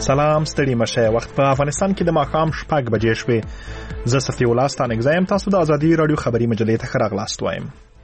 سلام ستړي مشه. وخت په افغانستان کې د ماښام 6 بجې شوې. زه صفي الله ستانک زایم. تاسو د ازادي رادیو خبري مجلې ته ښه راغلاست وایم.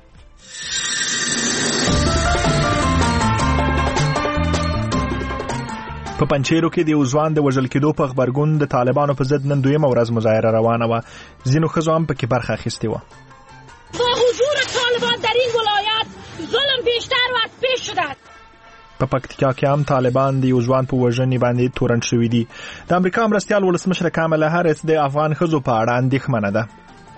په پنچیرو کې د یو ځوان د وژل کېدو په خبرګون د طالبانو په ضد نن دویمه ورځ مظاهره روانه وه. ځینو ښځو هم پکې برخه اخیستې وه. با حضور طالبان در این ولایت ظلم بیشتر و پیش شده. په پکتیکا کې هم طالبان د یو ځوان په وژنې باندې تورن شوي دي. د امریکا مرستیال ولسمشر کاملا هریس د افغان ښځو په اړه اندېښمنه ده.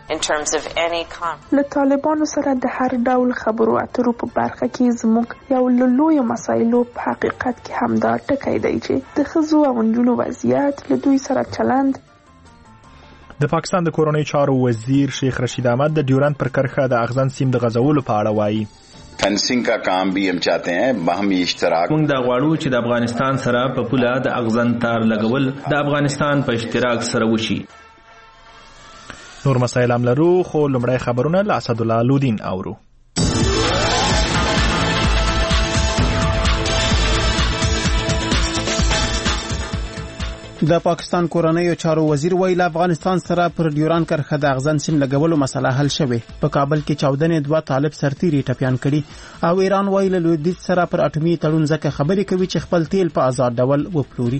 له طالبانو سره د هر ډول خبرو اترو په برخه کې زموږ یو له لویو مسایلو په حقیقت کې همدا ټکی دی چې د ښځو او نجونو وضعیت له دوی سره چلند. د پاکستان د کورنۍ چارو وزیر شیخ رشید احمد د ډیورند پر کرښه د اغزن سیم د غځولو په اړه وایي. فنسنگ کا کام بھی ہم چاہتے ہیں باہمی اشتراک. موږ دا غواړو چې د افغانستان سره په پوله د اغزن تار لګول د افغانستان په اشتراک سره وشي. نور مسایل هم لرو خو لومړی خبرونه له اسدالله لودین اورو. د پاکستان کورنۍ چارو وزیر ویل افغانستان سره پر ډیوران کرښه د اغزن سیم لګولو مسله حل شوه. په کابل کې 14 دوه طالب سرتیري ټپيان کړي او ایران ویل لویدیځ سره پر اټومي تړون ځکه خبرې کوي چې خپل تیل په آزاد ډول وپلوري.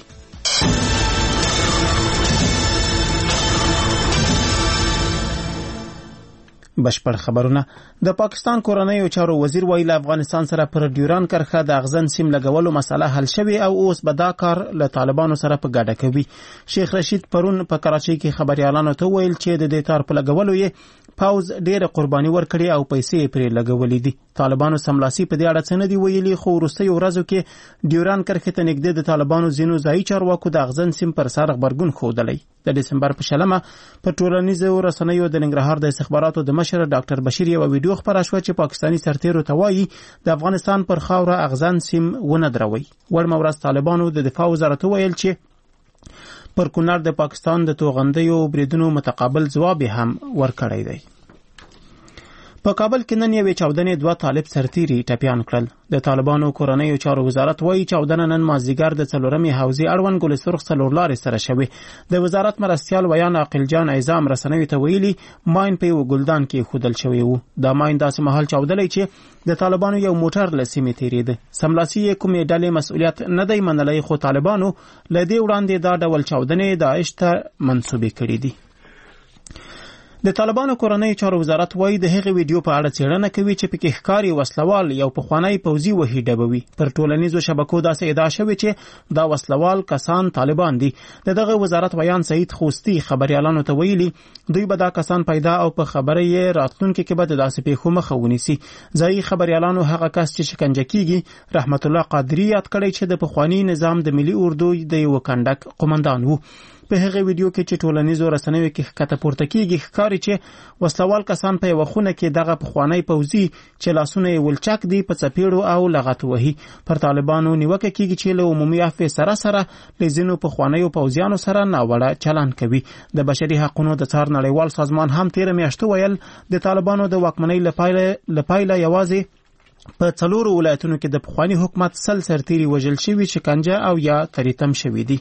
بشپړ خبرونه. د پاکستان کورنۍ چارو وزیر ویل افغانستان سره پر ډیوران کرښه د اغزن سیم لګولو مسله حل شوه او اوس به دا کار له طالبانو سره په ګډه کوي. شیخ رشید پرون په کراچۍ کې خبريالانو ته ویل چې د دې تار په لګولو یې پاوز ډېر قرباني ورکړي او پیسې پرې لګولې دي. طالبانو سملاسي په دې اړه څه نه دی ویلي خو وروستي ورځو کې ډیوران کرښې ته نږدې د طالبانو ځینو ځایي چارواکو د اغزن سیم پر سر خبرګون ښودلی. د دسمبر په 8 په ټولنیزو رسنیو د ننګرهار د استخباراتو د مشر ډاکټر بشیر یو ویډیو خبره شوه چې پاکستاني سرتیرو ته وایي د افغانستان پر خاوره اغزن سیم ونه دروي. وړمه ورځ طالبانو د دفاع وزارت ویل چې پر کونړ د پاکستان د توغندیو بریدونو متقابل ځواب هم ورکړی دی. په کابل کې نن یو 14 دوه طالب سرتیري ټپيان کړل. د طالبانو کورنۍ چارو وزارت وایي 14 نن مازیګر د څلورمې حوزې اړوند ګل سرخ څلورلارې سره شوه. د وزارت مرستیال ویان عاقل جان اعظم رسنوي ته ویلي ماین په ګلدان کې خودل شوی وو. دا ماین داسې محل چاودلې چې د طالبانو یو موټر له سیمې تیریده. سملاسي کومې ډلې مسؤلیت نه دی منلای خو طالبانو لدې وړاندې دا ډول چاودنې داعش ته منسوبې کړې دي. د طالبانو کورنۍ چارو وزارت وایي د هغې ویډیو په اړه څېړنه کوي چې پکې ښکاري وسلوال یو پخوانی پوځي وحي ډبوي. پر ټولنیزو شبکو داسې ادعا شوې چې دا وسلوال کسان طالبان دي. دغه وزارت ویان سعید خوستی خبريالانو ته ویلي دوی به دا کسان پیدا او په خبره یې راتلونکي کې به داسې پیښو مخه ونیسي. ځایي خبريالانو هغه کس چې شکنجه کیږي رحمت الله قادری یاد کړی چې د پخوانی نظام د ملي اردو د یو کندک قومندان وو. په هغه ویډیو کې چې ټولنیزو رسنیو کې ښکته پورته کیږي ښکاري چې وسلوال کسان په یو خونه کې دغه پخوانی پوځي چې لاسونه یې ولچک دي په چپیړو او لغت وهي. پر طالبانو نیوکه کیږي چې له عمومي عفو سره لزینو پخوانیو پوځیانو سره ناوړه چلند کوي. د بشري حقوقو د څار نړیوال سازمان هم 13 میاشتې ویل د طالبانو د واکمنۍ لپاره یوازې په 4 ولایتونو کې د پخوانی حکومت سرتیري وژل شوي شکنجه او یا تریتم شوي دي.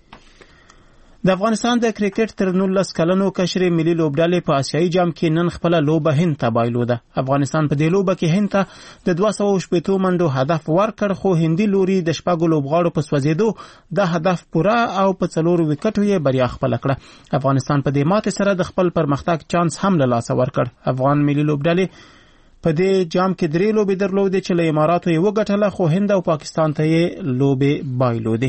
د افغانستان د کرکټ تر 19 کلنو کشر ملي لوبډلې په آسیایي جام کې نن خپل لوبه هند ته بایلوده. افغانستان په دې لوبه کې هند ته د 280 منډو هدف ورکړ خو هندي لوري د شپږو لوبغاړو په سوځېدو د هدف پوره او په 4 وکټو یې بریا خپل کړه. افغانستان په دې ماته سره د خپل پرمختګ چانس هم له لاسه ورکړ. افغان ملي لوبډلې په دې جام کې 3 لوبې درلودې چې له اماراتو یې وګټله خو هند او پاکستان ته یې لوبې بایلودې.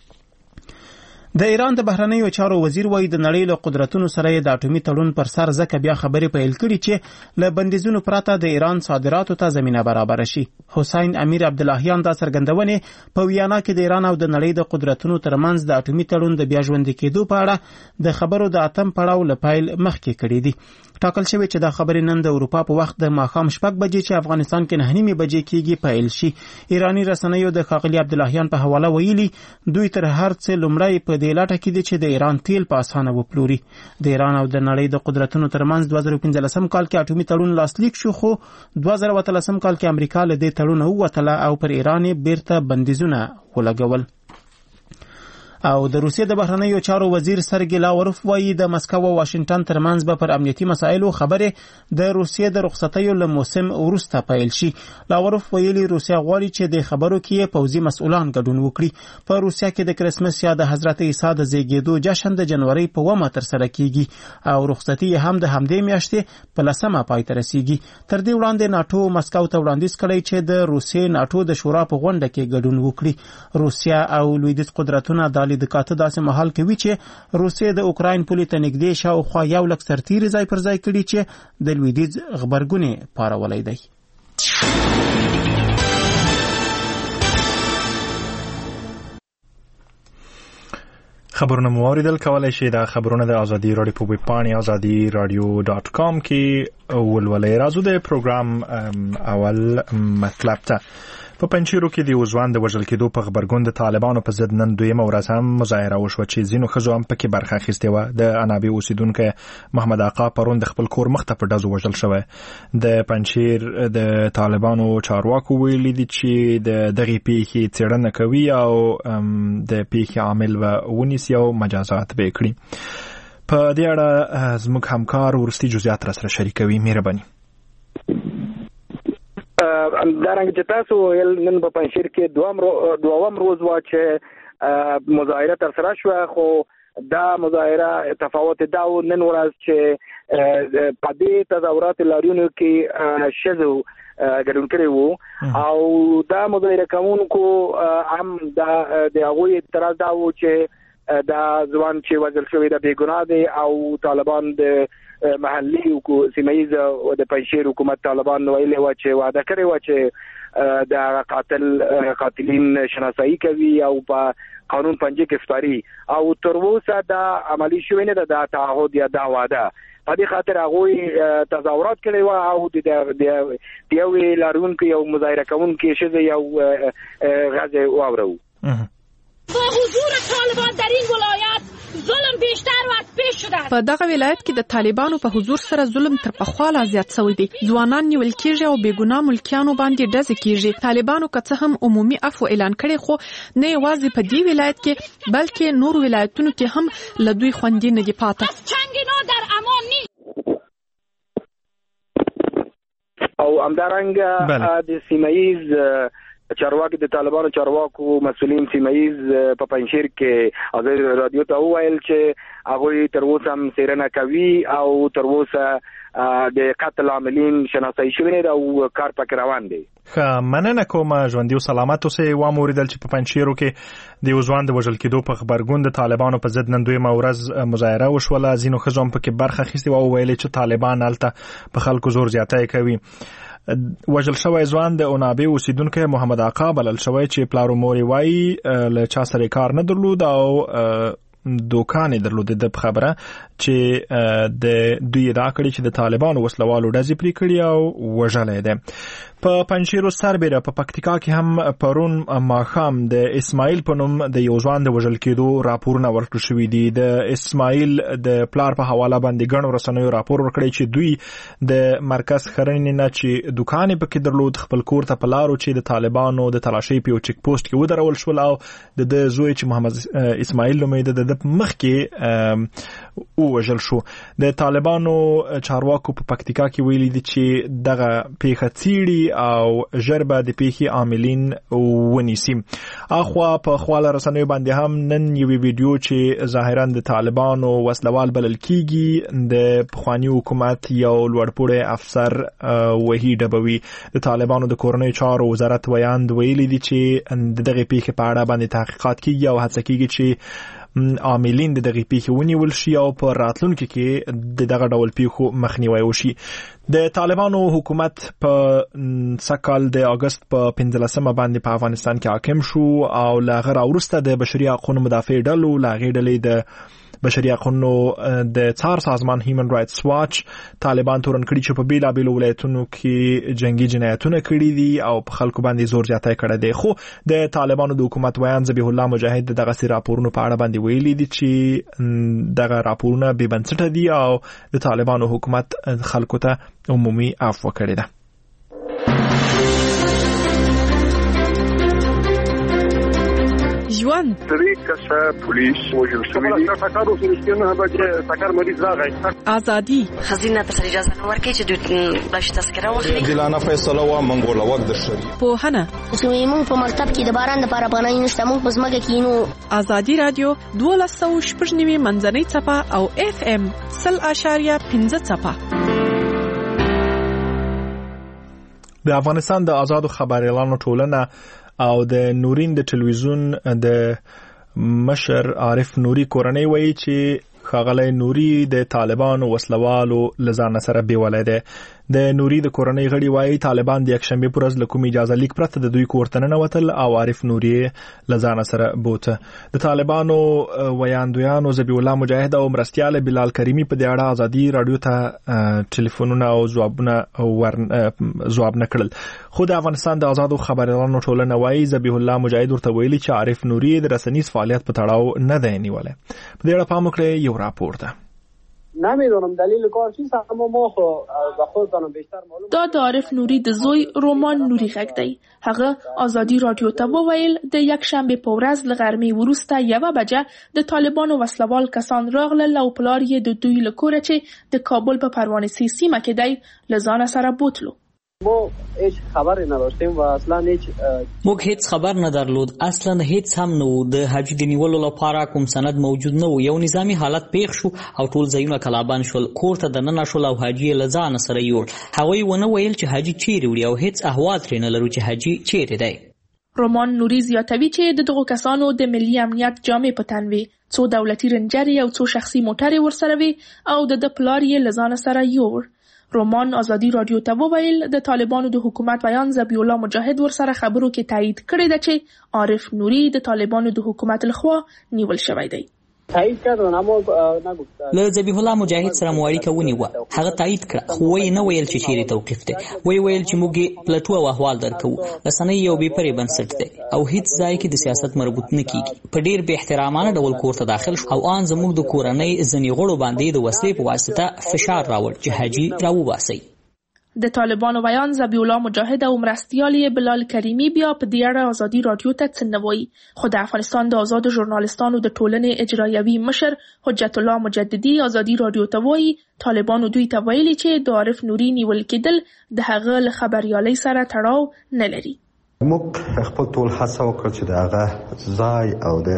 د ایران د بهرنیو چارو وزیر وایي د نړۍ له قدرتونو سره د اټومي تړون پر سر ځکه بیا خبرې پیل کړي چې له بندیزونو پرته د ایران صادراتو ته زمينه برابر شي. حسین امیر عبداللهیان دا څرګندونه په ویانا کې د ایران او د نړۍ د قدرتونو ترمنځ د اټومي تړون د بیا ژوند کېدو په اړه د خبرو د اتم پړاو لپاره مخکې کړي دي. ټاکل شوی چې دا خبرې نن د اروپا په وخت د ماښام 6 بجې چې افغانستان کې 9 بجې کېږي پیل شي. ایرانی رسنیو د ښاغلي عبداللهیان په حواله ویلي دوی تر هر څه لومړی په دې لټه کې دي چې د ایران تیل په اسانه وپلوري. د ایران او د نړۍ د قدرتونو ترمنځ 2015 کال کې اټومي تړون لاسلیک شو خو 2013 کال کې امریکا له دې تړون ووتله او پر ایران بیرته بندیزونه ولګول. او د روسیې د بهرنیو چارو وزیر سرګی لاوروف وایي د مسکو او واشنگټن ترمنځ به پر امنیتي مسایلو خبرې د روسیې د رخصتیو له موسم وروسته پیل شي. لاوروف ویلي روسیا غواړي چې د خبرو کې پوځي مسؤلان ګډون وکړي. په روسیا کې د کرسمس یا د حضرت عیسی د زیږیدو جشن د جنوري په 1 ترسره کیږي او رخصتي هم د همدې میاشتې په 10 پای ته رسیږي. تر دې وړاندې ناتو مسکو ته وړاندیز کړی چې د روسیې ناتو د شورا په غونډه کې ګډون وکړي. روسیا او لویدیځ قدرتونه د لیدکاته داسې مهال کوي چې روسیې د اوکراین پولې ته نږدې شاوخوا 1 لک سرتیري ځای پر ځای کړي چې د لویدیځ غبرګونې پارولی دی. خبرونه مو اوریدل. کولای شئ دا خبرونه د ازادي رادیو په ویب پاڼې azadi.radio.com کې ولولئ. راځو د پروګرام اول مطلب ته. په پنجشیرو کې د وزوان د وژل کېدو په خبرګون د طالبانو په ضد نن دویمه ورځ هم مظاهره وشوه چې ځینو ښځو هم پکې برخه اخیستې وه. د انابي اوسیدونکی محمد آقا پرون د خپل کور مخ ته په ډزو وژل شوی. د پنجشیر د طالبانو چارواکو ویلي دي چې د دغې پیښې څېړنه کوي او د پیښې عامل به ونیسي او مجازات به یې کړي. په دې اړه زموږ همکار وروستي جزئیات راسره شریکوي. مهرباني. دارنګه چې تاسو نن په پنجشیر کې دوام روز وا چې مظاهره ترسره شوه، خو دا مظاهره تفاوت دا و نن ورځ چې په دې تظاهرات لاریونو کې شذو ګډون کړی وو او دا مظاهره کوونکو هم د هغوی اعتراض دا و چې دا ځوان چې وژل شوی د بېګناه دی او طالبان د محلي سیمه ییز د پنجشیر حکومت طالبان ویلي و چې وعده کړې و چې د قاتلین شناسایی کوي او په قانون پنجه کې افطاری او تر اوسه دا عملی شوی نه ده. دا تعهد یا دا وعده په دې خاطر هغه تظاهرات کړي و او د یو لارونکو یو مظاهره کوونکو شزه یو غزه واورو. با حضور طالبان در این ولایت ظلم بیشتر و پیش شده. په دغه ولایت کې د طالبانو په حضور سره ظلم تر پخوا لا زیات شوی دی. ځوانان نیول کېږي او بېګناه ملکیانو باندې ډزې کېږي. طالبانو که څه هم عمومي عفو اعلان کړی خو نه یوازې په دې ولایت کې بلکې نور ولایتونو کې هم له دوی خوندي نه دي پاته. چنگینا در امان نیست. او همدارنګه د سیمه ییز چارواکي د طالبانو چارواکو مسؤلین سیمه ییز په پنجشیر کې ازادي رادیو ته وویل چې هغوی تر اوسه هم څېړنه کوي او تر اوسه د قتل عاملین شناسایی شوي نه او کار پکې روان دی. ښه مننه کوم. ژوندي او سلامت اوسئ. واوریدل چې په پنجشیرو کې د وزوان د وژل کېدو په خبرګون د طالبانو په ضد نن دویمه ورځ مظاهره وشوله. ځینو ښځو هم پکې برخه اخیستې وه او ویلې چې طالبان هلته په خلکو زور زیاتی کوي. وژل شوی ځوان د اونابي اوسیدونکی محمد آقا بلل شوی چې پلار او مور یې وایي له چا سره کار نه درلود او دوکان یې درلود. د خبره چې د دوی ادعا کړې چې د طالبانو وسلوالو ډزې پرې کړي او وژلی دی. په پنجشیر سربیره په پکتیکا کې هم پرون ماښام د اسماعیل په نوم د یو ځوان د وژل کېدو راپورونه ورکړل شوي دي. د اسماعیل د پلار په حواله باندې ګڼو رسنیو راپور ورکړی چې دوی د مرکز خرنې نه چې دوکان یې پکې درلود خپل کور ته په لارو چې د طالبانو د تلاشۍ په یو چیک پوسټ کې ودرول شول او د زوی چې محمد اسماعیل نومېده د مخکې ووژل شو. د طالبانو چارواکو په پکتیکا کې ویلي دي چې دغه پیښه څیړي او ژر به د پیښې عاملین ونیسي. اخوا په خواله رسنیو باندې هم نن یوې ویډیو چې ظاهرا د طالبانو وسلوال بلل کیږي د پخواني حکومت یو لوړپوړی افسر وحید ډبوي د طالبانو د کورنیو چارو وزارت ویاند ویلي دي چې دغه پیښې په اړه باندې تحقیقات کیږي او هڅه کیږي چې عاملین د دغه پیښې ونیول شي او په راتلونکي کې د دغه ډول پیښو مخنیوي وشي. د طالبانو حکومت په سکهال د اگست په 15 باندې په افغانستان کې حاکم شو او لا غیر وروسته د بشري حقوقو مدافع ډلو لا غیر ډلې د بشري حقوقو د څار سازمان هیومن رائټس واچ طالبان تورن کړي چې په بیلابیلو ولایتونو کې جنگي جنایتونه کړي دي او په خلکو باندې زور زیاتی کړی دی. خو د طالبانو د حکومت ویان ذبیح الله مجاهد دغه سي راپورونو په اړه باندې ویلي دي چې دغه راپورونه بې بنسټه دي او د طالبانو حکومت خلکو ته عمومي عفو کړی ده. ژوند درې کسه پولیس وژل شوي دي. ټکر وشو نه بچ ټکر مریض راغی. ازادي خزینه ته اجازه نه ورکړي چې دوی باش تذکره واخلي. ګلانه فیصله وا منګوله وخت د شری. پوهنه زموږ په مکتب کې د باران لپاره پناه نشته. موږ په ځمکه کې نو. ازادي رادیو 12.9 منځنۍ څپه او FM 0.5 څپه. د افغانستان د آزادو خبريالانو ټولنه او د نورین د ټلویزیون د مشر عارف نوري کورنۍ وایي چې ښاغلی نوري د طالبانو وسلوالو لزان سره بیولای دی. د نوري د کورنۍ غړي وایي طالبان د یکشنبه پر ورځ له کوم اجازه لیک پرته د دوی کور ته نه وتل او عارف نوري لزان سره بوته. د طالبانو ویاندویانو ذبیح الله مجاهد او مرستیال بلال کریمی په دې اړه ازادي رادیو ته ټلیفونونه او ځواب نه کړل. خو د افغانستان د آزادو خبريالانو ټولنه وایي ذبیح الله مجاهد ورته ویلي چې عارف نوري د رسنیز فعالیت په تړاو نه دی نیولای. په دې اړه پام وکړئ یو راپور ده. نمیدونم دلیل کار چیست، اما ما خو به خودتان بیشتر معلوم. دا د عارف نوري د زوی رومان نوري غږ دی. هغه آزادي رادیو ته وویل د یک شنبه په ورځ له غرمې وروسته 1 بجه د طالبانو وسلوال کسان راغلل او پلار یې د دوی له کوره چې د کابل په پروانه سیمه کې دی لزان سره بوتلو. ما هیچ خبری نداشتیم و اصلا موږ هیڅ خبر نه درلود. اصلا هیڅ هم نه و. د حاجی د نیولو لپاره کوم سند موجود نه و. یو نظامی حالت پیښ شو او ټول ځایونه کلابند شول. کور ته دننه شول او حاجی لزان سره یوړ. هغوی ونه ویل چې حاجی چیرې وړي او هیڅ احوال ترې نه لرو چې حاجی چیرې دی. رومان نوري زیاتوي چې دغه کسانو د ملي امنیت جامې په تن وي، څو دولتي رنجري او څو شخصي موټرې ورسره وي او د پلار یې لزان سره یوړ. رومان آزادي رادیو ته وویل د طالبانو د حکومت بیان ذبیح الله مجاهد ورسره خبرو کې تایید کړی دی چې عارف نوري د طالبانو د حکومت لخوا نیول شوی دی. تایید کړو اما نگفت. له ذبیح الله مجاهد سره مو اړیکه ونیوه. هغه تایید کړه خو وایي نه ویل چې چیرې توقیف دی. ویل چې موږ پلټو او احوال درکو. رسنۍ یو بې پرې بنسټ دی او هیڅ ځای کې د سیاست مربوط نه کیږي. په ډیر بې احترامانه ډول کور ته داخل شو او ان زموږ د کورنۍ ځنې غړو باندې د وسلې په واسطه فشار راوړ چې حاجی راوباسي. د طالبانو بیان ذبیح الله مجاهد او مرستیال بلال کریمی بیا په دې اړه آزادي رادیو ته څه نه وایي. خو د افغانستان د آزادو ژورنالستانو د ټولنې اجرایوي مشر حجت الله مجددي آزادي رادیو ته وایي طالبانو دوی ته ویلي چې د عارف نوري نیول کېدل د هغه له خبريالۍ سره تړاو نه لري. موږ خپل ټول هڅه وکړه چې د هغه ځای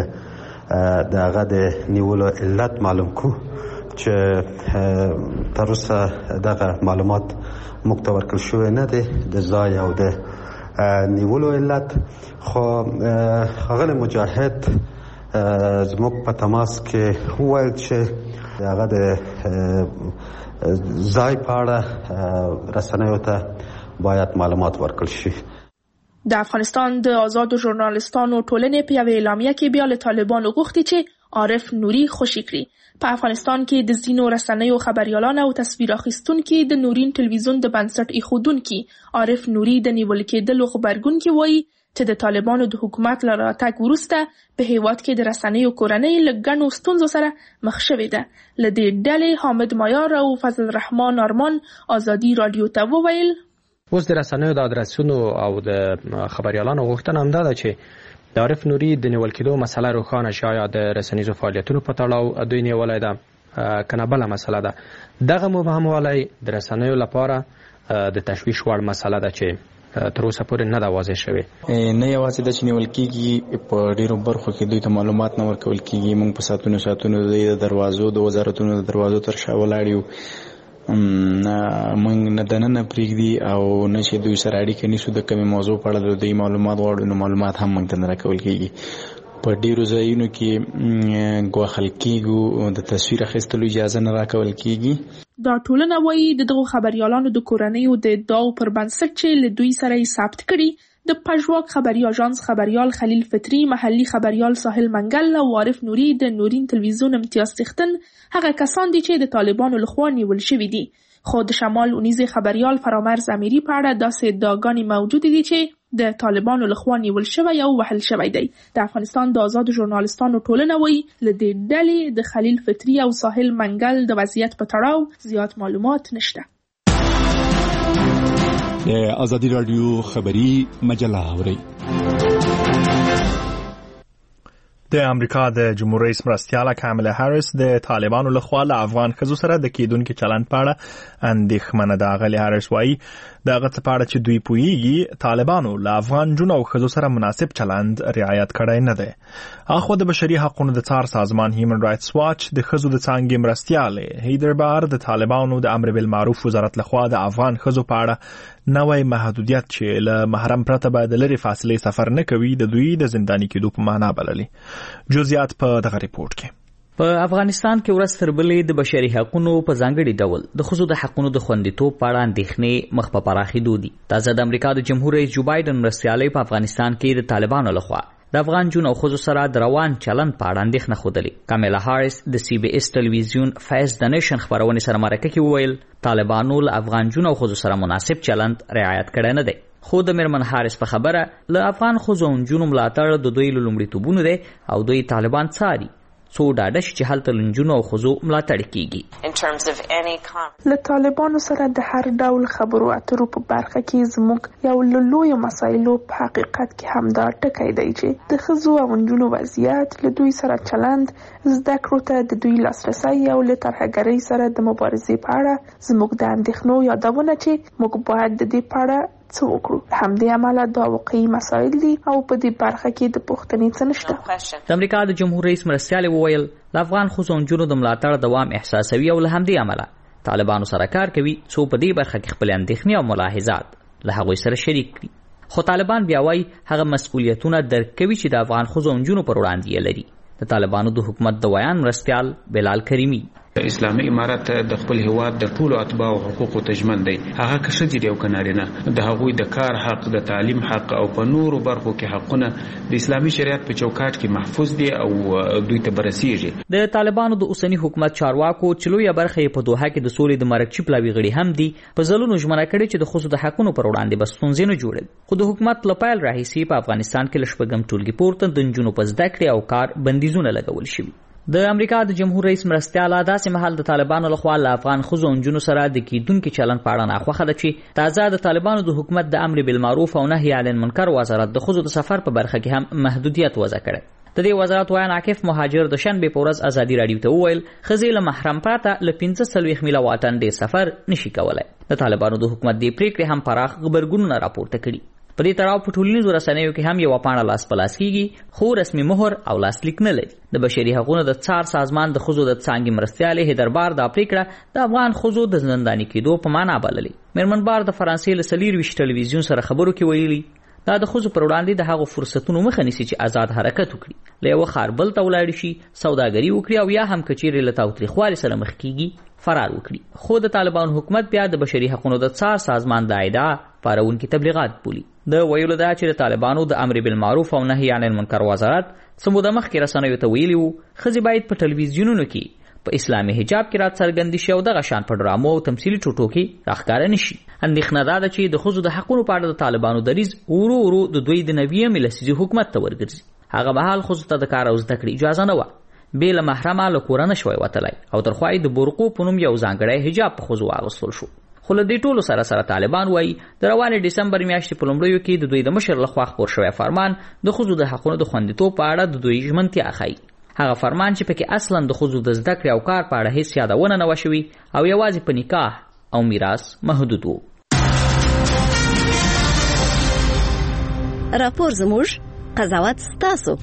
او د هغه د نیولو علت معلوم کو چې تر اوسه دغه معلومات مکتور کړل شوی نه دی د ځای او د نیولو علت. خو هغه مجاهد زموږ په تماس کې وویل چې هغه د ځای په اړه رسنیو ته باید معلومات ورکړل شي. د افغانستان د آزادو ژورنالستانو ټولنې په یوه اعلامیه کې بیا له طالبانو غوښتي چې عارف نوري خوشي کړي. په افغانستان کې د ځینو رسنیو خبريالان او تصویر اخیستونکي د نورین ټلویزیون د بنسټ ایښودونکي عارف نوري د نیول کېدلو خبرګونکي وایي چې د طالبانو د حکومت له راتګ وروسته په هیواد کې د رسنیو کورنۍ له ګڼو ستونزو سره مخ شوې ده. له دې ډلې حامد مایار او فضل الرحمن ارمان آزادي رادیو ته وویل اوس د رسنیو د ادرسونو او د خبريالانو غوښتنه هم ده چې د عارف نوري د نیول کېدو مسله روښانه شي. آیا د رسنیزو فعالیتونو په تړاو دوی نیولای ده کنه بله مسله ده. دغه مبهموالی د رسنیو لپاره د تشویش وړ مسله ده چې تر اوسه پورې نه ده واضح شوې. نه یوازې د چې نیول کېږي په ډیرو برخو کې دوی ته معلومات نه ورکول کېږي. موږ په ساعتونو د دروازو د وزارتونو د دروازو تر شا ولاړ یو. موږ نه دننه پرېږدي او نه چې دوی سره اړیکه نیسو د کومې موضوع په اړه دوی معلومات غواړو نو معلومات هم موږ ته نه راکول کېږي. په ډیرو ځایونو کې ګواښل کېږو د تصویر اخیستلو اجازه نه راکول کېږي. دا ټولنه وایي دغه خبريالانو د کورنیو د ادعاو پر بنسټ چې له دوی سره یې ثبت کړي د پژواک خبري اژانس خبريال خلیل فطري، محلي خبريال ساحل منګل او عارف نوري د نورین ټلویزیون امتیاز څښتن هغه کسان دي چې د طالبانو لخوا نیول شوي دي. خو د شمال اونیزې خبريال فرامرز امیری په اړه داسې ادعاګانې موجود دي چې د طالبانو لخوا نیول شوی او وهل شوی دی. د افغانستان د آزادو ژورنالستانو ټولنه وایي له دې ډلې د خلیل فطري او ساحل منګل د وضعیت په تړاو زیات معلومات نشته. آزادی رادیو خبری مجله اوري. د امریکا د جمهور رئیس مرستیاله کاملا هاریس د طالبانو لخوا له افغان ښځو سره د کېدونکو چلند په اړه اندېښمنه ده. غلي هاریس وایي دغه څه په اړه چې دوی پوهیږي طالبانو له افغان جنو او ښځو سره مناسب چلند رعایت کړی نه دی. اخو د بشري حقوقو د څار سازمان هیومن رائټس واچ د ښځو د څانګې مرستیاله هیدر بار د طالبانو د امر بالمعروف وزارت لخوا د افغان ښځو په اړه نوې محدودیت چې له محرم پرته به د لرې فاصلې سفر نه کوي د دوی د زنداني کېدو په معنا بللي. جزئیات په دغه ریپورت کې. په افغانستان کې ورځ تر بلې د بشري حقوقو په ځانګړي ډول د ښځو د حقوقو د خوندیتوب په اړه اندېښنې مخ په پراخېدو دي. تازه د امریکا د جمهور رئیس جو بایدن مرستیالۍ په افغانستان کې د طالبانو لخوا د افغان جون او ښځو سره د روان چلند په اړه اندېښنه ښودلې. کاملا هاریس د سی بي اس ټلویزیون فیس د نیشن خبرونې سره مرکه کې وویل طالبانو له افغان جون او ښځو سره مناسب چلند رعایت کړی نه دی. خو د میرمن هاریس په خبره له افغان ښځو او نجونو ملاتړ د دوی لومړیتوبونه دی او دوی طالبان څاري څو ډاډه شي چې هلته نجونو او ښځو ملاتړ کیږي. له طالبانو سره د هر ډول خبرو اترو په برخه کې زموږ یو له لویو مسایلو په حقیقت کې همدا ټکی دی چې د ښځو او نجونو وضعیت، له دوی سره چلند، زده کړو ته د دوی لاسرسی او له ترهګرۍ سره د مبارزې په اړه زموږ د اندېښنو یادونه چې موږ باید د دې په اړه څه وکړو. همدې امله دا واقعي مسایل دي او په دې برخه کې د پوښتنې څه نشته. د امریکا د جمهور رئیس مرستیال وویل له افغان ښځو او نجونو د ملاتړ دوام احساسوي او له همدې امله طالبانو سره کار کوي څو په دې برخه کې خپل اندېښنې او ملاحظات له هغوی سره شریک کړي. خو طالبان بیا وايي هغه مسؤلیتونه درک کوي چې د افغان ښځو او نجونو پر وړاندې یې لري. د طالبانو د حکومت د ویان مرستیال بلال کریمی اسلامي امارت د خپل هیواد د ټولو اتباع او حقوقو ته ژمن دی. هغه که ښځې دي او که نارینه، د هغوی د کار حق، د تعلیم حق او په نورو برخو کې حقونه د اسلامي شریعت په چوکاټ کې محفوظ دي او دوی ته برسیږي. د طالبانو د اوسنی حکومت چارواکو چې لویه برخه یې په دوحه کې د سولې د مرکچي پلاوي غړي هم دي په ځلونو ژمنه کړې چې د ښځو د حقونو پر وړاندې به ستونزې نه جوړوي. خو د حکومت له پیل راهیسې په افغانستان کې له شپږم ټولګي پورته د نجونو په زده کړې او کار بندیزونه لګول شوي. د امریکا د جمهور رئیس مرستیاله داسې مهال د طالبانو لخوا له افغان ښځو او نجونو سره د کېدونکي چلند په اړه ناخوښه ده چې تازه د طالبانو د حکومت د امر بالمعروف او نهي عن المنکر وزارت د ښځو د سفر په برخه کې هم محدودیت وضع کړی. د دې وزارت وایي عاکف مهاجر د شنبې په ورځ ازادي راډیو ته وویل ښځې له محرم پرته له 45 میله واټن ډېر سفر نشي کولی. د طالبانو د حکومت دې پریکړې هم پراخ غبرګونونه راپورته کړي. په دې تړاو په ټولنیزو رسنیو کې هم یوه پاڼه لاس په لاس کیږي خو رسمي مهر او لاسلیک نه لري. د بشري حقوقو د څار سازمان د ښځو د څانګې مرستیالې هیدر بار دا پریکړه د افغان ښځو د زنداني کېدو په معنا بللې. میرمن بار د فرانسې له 24 ټلویزیون سره خبرو کې ویلي دا د ښځو پر وړاندې د هغو فرصتونو مخه نیسي چې آزاد حرکت وکړي، له یوه ښار بل ته ولاړ شي، سوداګري وکړي او یا هم که چیرې له تاوتریخوالي سره مخ کیږي فرار وکړي. خو د طالبانو حکومت بیا د بشري حقوقو د څار سازمان د ادعا پارونکي تبلیغات بولي. د ویلو دا چې د طالبانو د امر بالمعروف او نهي عن المنکر وزارت څه موده مخکې رسنیو ته ویلي وو ښځې باید په ټلویزیونونو کې په اسلامي حجاب کې راڅرګندې شي او دغه شان په ډرامو او تمثیلي ټوټو کې راښکاره نه شي. اندېښنه دا ده چې د ښځو د حقونو په اړه د طالبانو دریځ ورو ورو د دوی د 90 لسیزې حکومت ته ورګرځي. هغه مهال ښځو ته د کار او زده کړې اجازه نه وه، بې له محرمه له کوره نه شوی وتلی او تر خوا یې د برقو په نوم یو ځانګړی حجاب په ښځو واغوستل شو. خو له دې ټولو سره سره طالبان وایي د روانې ډسمبر میاشتې په لومړیو کې د دوی د مشر لخوا خپور شوی فرمان د ښځو د حقونو د خوندیتوب په اړه د دوی ژمنتیا ښایي. هغه فرمان چې پکې اصلا د ښځو د زده کړې او کار په اړه هیڅ یادونه نه وه شوې او یوازې په نکاح او میراث محدود و. راپور زموږ، قضاوت ستاسو.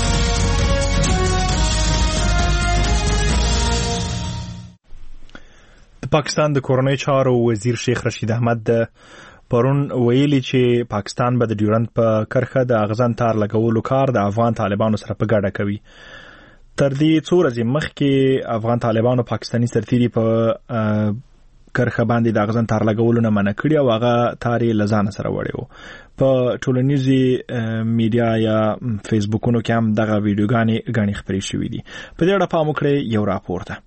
د پاکستان د کورنۍ چارو وزیر شیخ رشید احمد د پرون ویلي چې پاکستان به د ډیورند په کرښه د اغزن تار لګولو کار د افغان طالبانو سره په ګډه کوي. تر دې څو ورځې مخکې افغان طالبانو پاکستاني سرتیري په کرښه باندې د اغزن تار لګولو نه منع کړي او هغه تار یې له ځانه سره وړی و. په ټولنیزې میډیا یا فیسبوکونو کې هم دغه ویډیوګانې ګڼې خپرې شوي دي. په دې اړه پام وکړئ. یو راپور ده.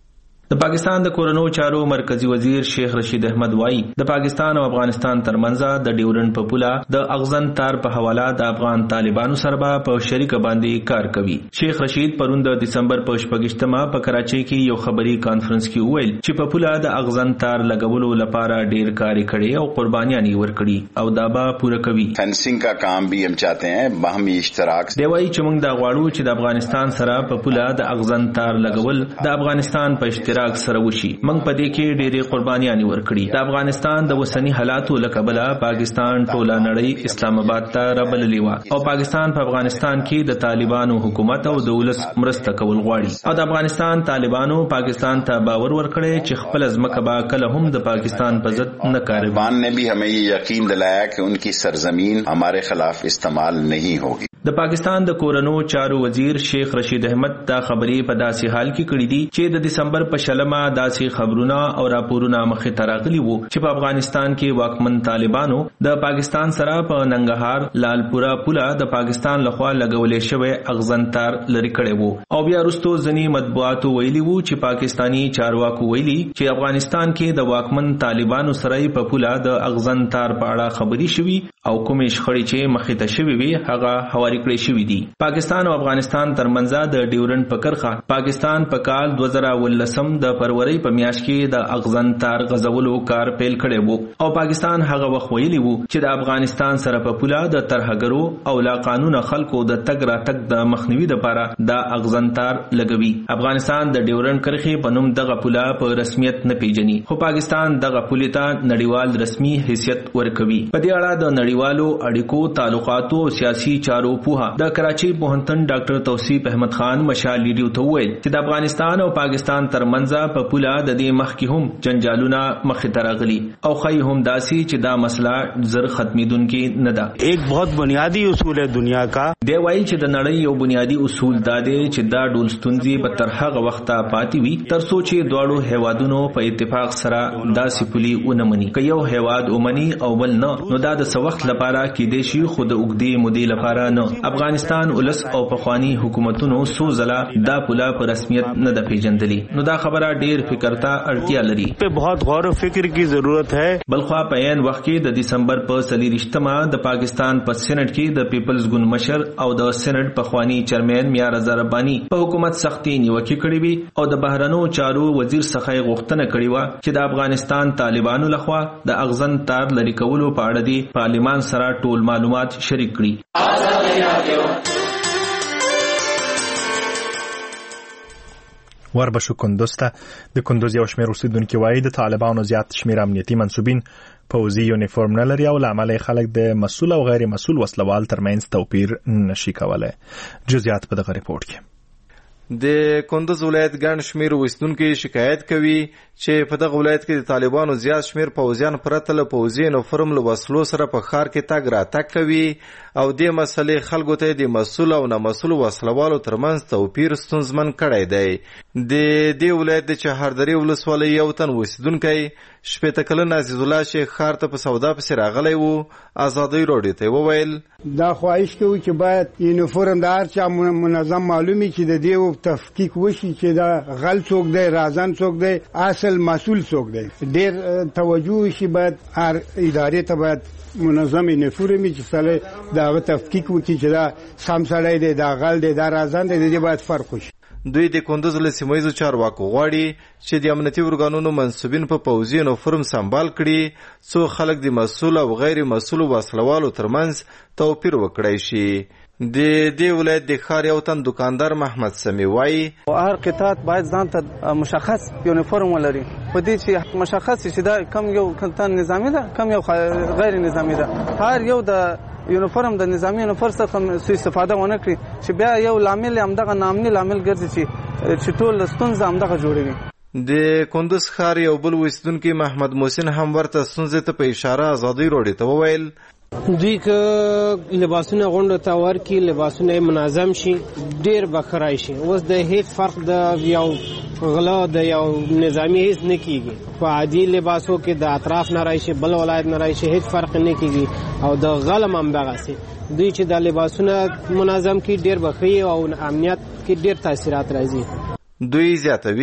د پاکستان د کورونو چارو مرکزی وزیر شیخ رشید احمد وایي د پاکستان او افغانستان ترمنځ د ډیورنډ په پوله د اغزن تار په حواله د افغان طالبانو سره په شریکه باندې کار کوي. شیخ رشید پرون د دسمبر په 28مه په کراچۍ کې یو خبري کانفرنس کې وویل چې په پوله د اغزن تار لګولو لپاره ډیر کار کړي او قربانیاں ورکړي او دا به پوره کوي. فنسنگ کا کام بھی ہم چاہتے ہیں باہمی اشتراک. دی وایي چې موږ دا غواړو چې د افغانستان سره په پوله د اغزن تار لګول د افغانستان په اشتراک سره وشي. موږ په دې کې ډېرې قربانیاں ورکړي. د افغانستان د وسنی حالاتو لکبله پاکستان ټوله نړۍ اسلام آباد ته رابللی و او پاکستان په افغانستان کې د طالبانو حکومت او دولت مرسته کول غواړي او د افغانستان طالبانو پاکستان ته باور ورکړي چې خپل ځمکه به کله هم د پاکستان په ضد نه کاروي. طالبان نے بھی ہمیں یہ یقین دلایا کہ ان کی سرزمین ہمارے خلاف استعمال نہیں ہوگی. د پاکستان د کورونو چارو وزیر شیخ رشید احمد دا خبرې په داسې حال کې کړې دي چې د دسمبر په شلمه داسې خبرونه او راپورونه مخې ته راغلي وو چې په افغانستان کې واکمن طالبانو د پاکستان سره په ننګرهار لالپورا پوله د پاکستان لخوا لګولې شوی اغزن تار لري کړی وو او بیا وروسته ځینې مطبوعاتو ویلي وو چې پاکستانی چارواکو ویلي چې افغانستان کې د واکمن طالبانو سره په پوله د اغزن تار په اړه خبري شوي او کومې شخړې چې مخې ته شوي وي هغه کړی شوی دی. پاکستان او افغانستان ترمنځ د ډیورنډ په کرخه پاکستان په کال 2019 د فروری په میاشت کې د اغزن تار غزولو کار پیل کړی وو او پاکستان هغه وخت ویلی وو چې د افغانستان سره په پوله د ترهګرو او لا قانون خلکو د تګ را تګ د مخنیوي لپاره د اغزن تار لګوي. افغانستان د ډیورنډ کرخه په نوم دغه پوله په رسمیت نه پیژني خو پاکستان دغه پوله ته نړیوال رسمي حیثیت ورکوي. په دې اړه د نړیوالو اړیکو تعلقاتو او سیاسي چارو د کراچۍ پوهنتون ډاکټر توصیف احمد خان مشال لیډیو ته وویل چې د افغانستان او پاکستان ترمنځ په پوله د دې مخکې هم جنجالونه مخې ته راغلي او ښایي هم داسې چې دا مسله زر ختمېدونکې نه ده. ایک بہت بنیادی اصول ہے دنیا کا. دی وایي چې د نړۍ یو بنیادی اصول دا دی چې دا ډول ستونزې به تر هغه وخته پاتې وي تر څو چې دواړو هیوادونو په اتفاق سره داسې پولي ونه مني. که یو هیواد ومني او بل نه نو دا د څه وخت لپاره کېدای شي خو د اوږدې مودې لپاره نه. افغانستان ولس او پخوانی حکومتونو سو زلا دا پوله په رسمیت نه د پیژندلی نو دا خبره ډیر فکر ته اړتیا لري. په بہت غور و فکر کی ضرورت ہے. بلخوا په عین وخت کې د دسمبر په 23مه د پاکستان په سېنات کې د پیپلز ګوند مشر او د سېنات پخوانی چیرمن میار رضا په حکومت سختي نیوکه کړې وي او د بهرنیو چارو وزیر څخه غوښتنه کړې و چې د افغانستان طالبانو لخوا د اغزن تار لري کولو په اړه د پارلیمان سره ټول معلومات شریک کړي. وربشو کندوز ته د کندوز یو شمېر اوسیدونکي وایي د طالبانو زیات شمېر امنیتي منصوبین پوځي یونیفورم نه لري او له امله خلک د مسؤل او غیر مسؤل وسلوال ترمنځ توپیر نشي کولای. جزئیات په دغه ریپورت کې. د کندوز ولایت ګڼ شمېر اوسیدونکي شکایت کوي چې په دغه ولایت کې د طالبانو زیات شمېر پوځیان پرته له پوځي یونیفورم له وسلو سره په ښار کې تګ راتګ کوي او دې مسلې خلکو ته د مسؤل او نامسؤل وسلوالو ترمنځ توپیر ستونزمن کړی دی. د دې ولایت د چهاردرې ولسوالۍ یو تن اوسیدونکی 80 کلن عزیز الله شیخ ښار ته په سودا پسې راغلی و. ازادۍ راډیو ته وویل دا خواهش کوو چې باید یونیفورم د هر چا منظم معلومي چې د دې تفکیک وشي چې دا غل څوک دی رازن څوک دی اصل مسؤل څوک دی. ډېر توجه شي باید هر ادارې ته باید منظم یونیفورم چې سره دا تفکیک وکړي چې دا سم سړی دی دا غل دی دا رازن دی د دې باید فرق وشي. دوی د کندوز له سیمه چارواکو غواړي چې د امنیتي ارګانونو منصوبین په پوځي یونیفورم سمبال کړي څو خلک د مسؤل او غیر مسؤل وسلوالو ترمنځ توپیر وکړي شي. د دې ولایت د ښار یو تن دکاندار محمد سمی وایي هر قطاع باید ځان ته مشخص یونیفورم ولري په دې چې مشخص شي دا کم یو کتان نظامی ده کم یو غیر نظامی ده. هر یو د یونیفورم د نظامی یونیفورم څخه سوء استفاده ونه کړي چې بیا یو لامل همدغه نامني لامل ګرځي چې ټول ستونزه همدغه جوړوي. د کندوز ښار یو بل اوسیدونکی محمد محسن هم ورته ستونزې ته په اشاره ازادۍ راډیو ته وویل دوی که لباسونه غونډو ته ورکړي لباسونه منظم شي ډېر به ښه راشي. اوس د هیڅ فرق د یو غلا د یو نظامی هیڅ نه کیږي په عادي لباسو کې د اطراف نه راشي بل ولایت نه راشي هیڅ فرق نه کیږي او د غلم هم دغسې دوی چې د لباسونه منظم کړي ډېر به ښه او امنیت کې ډېر تاثیرات راځي. دوی زیاتوي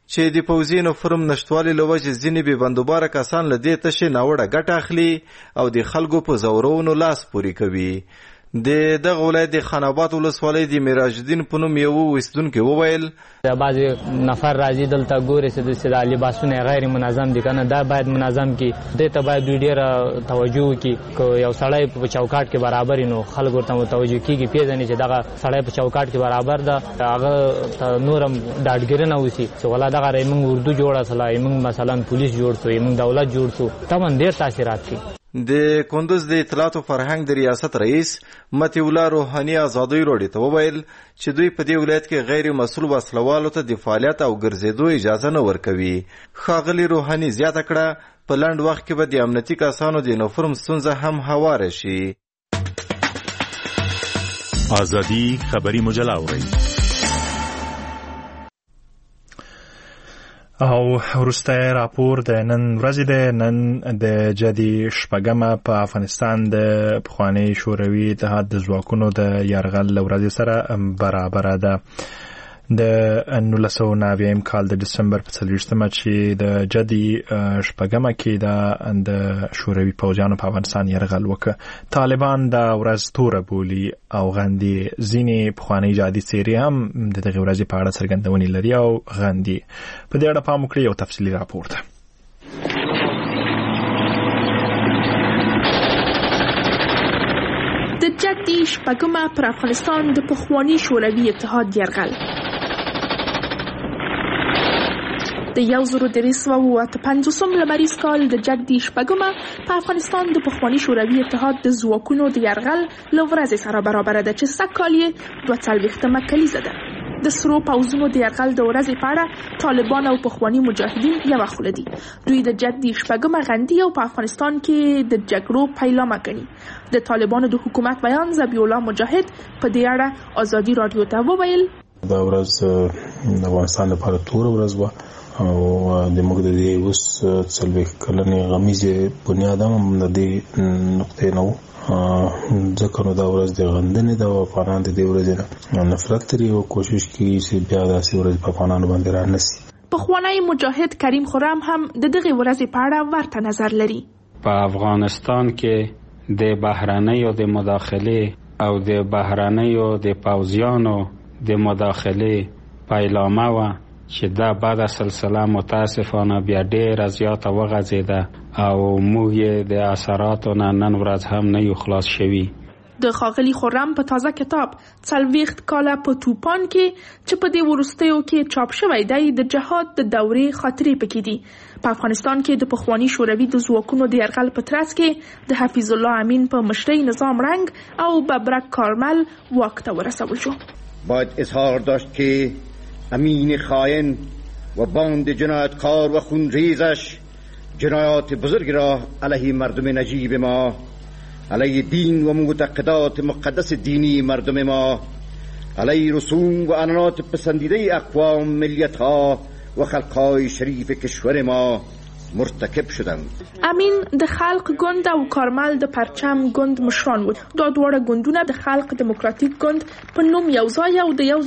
چې د پوځي یونیفورم نشتوالي له وجې ځینې بې بندوباره کسان له دې تشې ناوړه ګټه اخلي او د خلکو په زورونو لاس پورې کوي. د دغه ولایت د خان آباد ولسوالۍ د میراج الدین په نوم یو ویستونکي وویل بعضې نفر راځي دلته ګوري چې دا لباسونه غیر منظم دي کنه دا باید منظم کړي دې ته باید دوی ډېره توجه وکړي که یو سړی په چوکاټ کې برابر نو خلک ورته متوجه کېږي پیژني چې دغه سړی په چوکاټ کې برابر ده هغه ته نور هم ډاډګیرنه وشي چې ولا دغه موږ اردو جوړه سله موږ مثلا پولیس جوړ سو موږ دولت جوړ سو طبعا ډېر تاثیرات کوي. د کندوز د اطلاعات او فرهنګ د ریاست رئیس متی الله روحاني ازادي راډیو ته وویل چې دوی په دې ولایت کې غیر مسؤل وسلوالو ته د فعالیت او ګرځېدو اجازه نه ورکوي. ښاغلي روحاني زیاته کړه په لنډ وخت کې به د امنیتي کسانو د یونیفورم ستونزه هم هواره شي. ازادي خبري مجله اورئ. او وروسته راپور د نن ورځې د نن د جدي شپږمه په افغانستان د پخوانی شوروي اتحاد د ځواکونو د یرغل له ورځې سره برابره ده. د 1990 کال د دسمبر په 24مه چې د جدي شپږمه کې د شوروي پوځیانو په افغانستان یرغل وکړ. طالبان دا ورځ توره بولي او غندي. ځینې پخوانی جادي څیرې هم د دغه ورځې په اړه څرګندونې لري او غندي. په دې اړه پام وکړئ یو تفصیلي راپور ده. د جدي شپږمه پر افغانستان د پخوانی شوروي اتحاد یرغل د 1355 لمریز کال د جدي شپږمه په افغانستان د پخوانی شوروي اتحاد د ځواکونو د یرغل له ورځې سره برابر ده چې سږکال یې 42مه کلیزه ده. د سرو پوځونو د یرغل د ورځې په اړه طالبان او پخوانی مجاهدین یو خوله دي. دوی د جدي شپږمه غندي او په افغانستان کې د جګړو پیلامه ګڼي. د طالبانو د حکومت بیان ذبیح الله مجاهد په دې اړه ازادي راډیو ته وویل دا ورځ د افغانستان لپاره تور ورځ و او د موږ د دې اوس څلوېښت کلنې غمیزې بنیاد هم د دې نقطې نه و ځکه نو دا ورځ د غندنې ده او افغانان د دې ورځې نه نفرت لري او کوشش کوي چې بیا داسې ورځ په افغانانو باندې رانسي. پخوانی مجاهد کریم خرم هم د دغې ورځې په اړه ورته نظر لري. په افغانستان کې د بهرنیو د مداخلې او د بهرنیو د پوځیانو د مداخلې پیلامه و چې دا بعد سلسله متاسفانه بیا ډېره زیاته وغځېده او موږ یې د اثراتو نه نن ورځ هم نه یو خلاص شوي. د ښاغلي خرم په تازه کتاب 40 کاله په توپان کې چې په دې وروستیو کې چاپ شوی دی د جهاد د دورې خاطرې پکې دي. په افغانستان کې د پخوانی شوروي د ځواکونو د یرغل په ترڅ کې د حفیظ الله امین په مشرۍ نظام رنګ او ببرک کارمل واک ته ورسول شو. باید اظهار داشت که امین خائن و باند جنایتکار و خونریزش جنایات بزرگ را علیه مردم نجیب ما، علیه دین و معتقدات مقدس دینی مردم ما، علیه رسوم و عنعنات پسندیده اقوام، ملیت‌ها و خلق‌های شریف کشور ما مرتکب شدند. امین د خلق ګوند او کارمل د پرچم ګوند مشران وو. دا دواړه ګوندونه د خلق دیموکراتیک ګوند په نوم یو ځای او د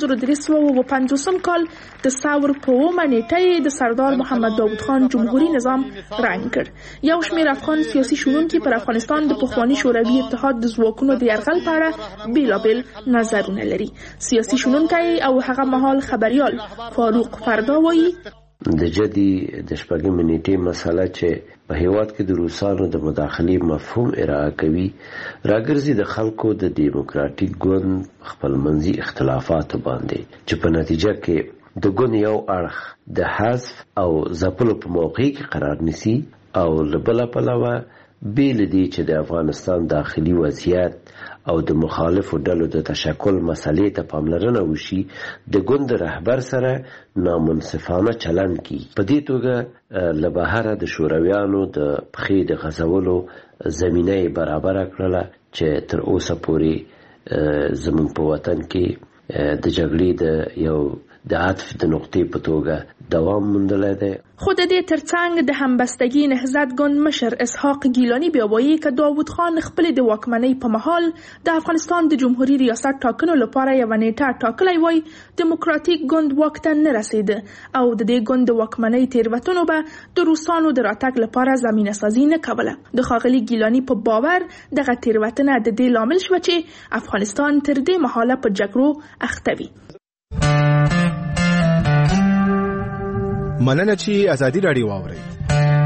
1350 کال د ثور په 9 نیټه د سردار محمد داود خان جمهوریت نظام رنګ کړ. یو شمېر افغان سیاسي شنونکي پر افغانستان د پخوانی شوروي اتحاد د ځواکونو د یرغل په اړه بیلابیل نظرونه لري. سیاسي شنونکی او هغه مهال خبريال فاروق فردا وایي د جدي د شپږمې نیټې مسله چې په هیواد کې د روسانو د مداخلې مفهوم ارائه کوي راګرځي د خلکو د دیموکراتیک ګوند خپلمنځي اختلافاتو باندې چې په نتیجه کې د ګوند یو اړخ د حذف او ځپلو په موقع کې قرار نیسي او له بله پلوه بیل دی چې د افغانستان داخلي وضعیت او د مخالفو ډلو د تشکل مسلې ته پاملرنه وشي د ګوند رهبر سره نامنصفانه چلند کی. په دې توګه له بهره د شورویانو د پخې د غځولو زمینه برابر کړله چې تر اوسه پورې زموږ په وطن کې د جګړې د یو د عطف د نقطې په توګه دوام موندلی دی. خو د دې ترڅنګ د همبستګي نهضت ګوند مشر اسحاق ګیلاني بیا وایي که داود خان خپل د واکمنۍ په مهال د افغانستان د جمهوریت ریاست ټاکنو لپاره یو نیټه ټاکلی وای، دیموکراتیک ګوند واک ته نه رسیده او د دې ګوند د واکمنۍ تیروتنو به د روسانو د راتګ لپاره زمینه سازي نه کوله. د ښاغلي ګیلاني په باور دغه تیروتنه د دې لامل شوه چې افغانستان تر دې مهاله په جګړو اخته وي. مننه چې ازادي راډیو واورئ.